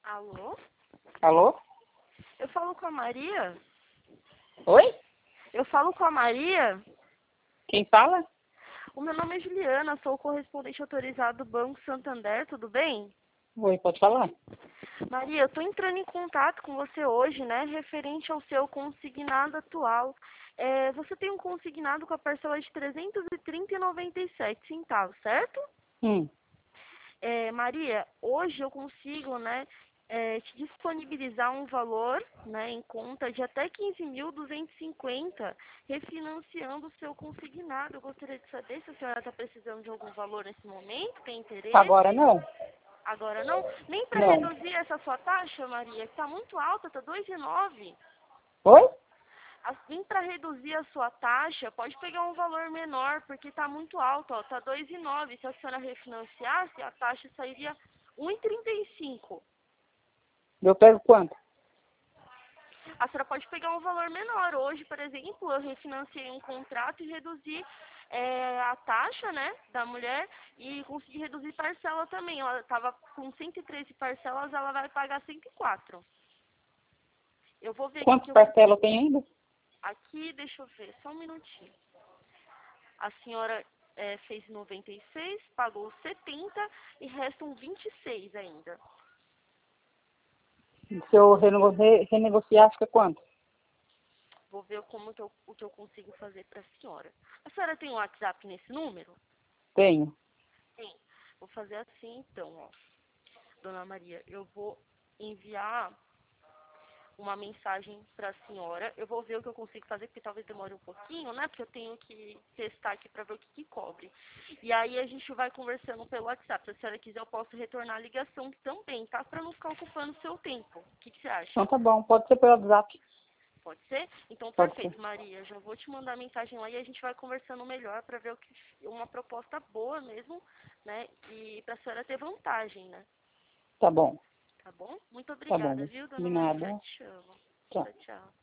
Alô? Alô? Eu falo com a Maria? Oi? Eu falo com a Maria? Quem fala? O meu nome é Juliana, sou correspondente autorizado do Banco Santander, tudo bem? Oi, pode falar? Maria, eu estou entrando em contato com você hoje, né, referente ao seu consignado atual. Você tem um consignado com a parcela de R$ 330,97, certo? Maria, hoje eu consigo, né, te disponibilizar um valor, né, em conta de até 15.250, refinanciando o seu consignado. Eu gostaria de saber se a senhora está precisando de algum valor nesse momento, tem Agora interesse? não. Agora não? Nem para Não. reduzir essa sua taxa, Maria, que está muito alta, está 2,9. Oi? Assim, para reduzir a sua taxa, pode pegar um valor menor, porque está muito alto, ó, está 2,9. Se a senhora refinanciasse, a taxa sairia 1,35. Eu pego quanto? A senhora pode pegar um valor menor. Hoje, por exemplo, eu refinanciei um contrato e reduzi a taxa, né, da mulher e consegui reduzir parcela também. Ela estava com 113 parcelas, ela vai pagar 104. Eu vou ver aqui Quantas que eu... parcelas tem ainda? Aqui, deixa eu ver, só um minutinho. A senhora fez 96, pagou 70 e restam 26 ainda. Se eu renegociar, fica quanto? Vou ver o que eu consigo fazer para a senhora. A senhora tem um WhatsApp nesse número? Tenho. Tem. Vou fazer assim então, ó. Dona Maria, eu vou enviar uma mensagem para a senhora. Eu vou ver o que eu consigo fazer, porque talvez demore um pouquinho, né? Porque eu tenho que testar aqui para ver o que cobre. E aí a gente vai conversando pelo WhatsApp. Se a senhora quiser, eu posso retornar a ligação também, tá? Para não ficar ocupando o seu tempo. O que você Então acha? tá bom. Pode ser pelo WhatsApp. Pode ser? Então, Pode ser. perfeito, Maria. Já vou te mandar mensagem lá e a gente vai conversando melhor para ver uma proposta boa mesmo, né? E para a senhora ter vantagem, né? Tá bom. Tá bom? Muito Tá obrigada, bom. viu, dona De Maria? nada. Te amo. Tchau. Tchau, tchau.